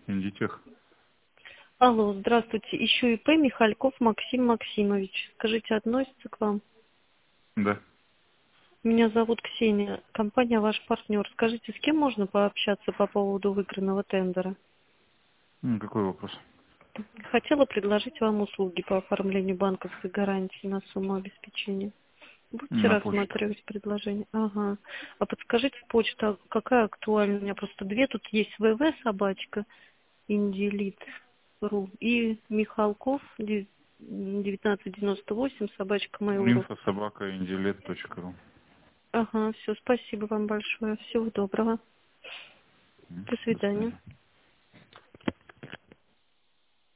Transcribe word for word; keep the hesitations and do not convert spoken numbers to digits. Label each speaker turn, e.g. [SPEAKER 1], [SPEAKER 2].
[SPEAKER 1] Индитех.
[SPEAKER 2] Алло, здравствуйте. Ищу ИП Михальков Максим Максимович. Скажите, относится к вам?
[SPEAKER 1] Да.
[SPEAKER 2] Меня зовут Ксения. Компания ваш партнер. Скажите, с кем можно пообщаться по поводу выигранного тендера?
[SPEAKER 1] М, Какой вопрос?
[SPEAKER 2] Хотела предложить вам услуги по оформлению банковской гарантии на сумму обеспечения. Будете
[SPEAKER 1] На почту.
[SPEAKER 2] рассматривать предложение? Ага. А подскажите, почта какая актуальна? У меня просто две. Тут есть вэ вэ собачка, Индилит точка ру и Михалков девятнадцать девяносто восемь собачка mail.ru.
[SPEAKER 1] Инфо собака индилет точка ру.
[SPEAKER 2] Ага, все, спасибо вам большое. Всего доброго.
[SPEAKER 1] М,
[SPEAKER 2] До
[SPEAKER 1] До
[SPEAKER 2] свидания.
[SPEAKER 1] свидания.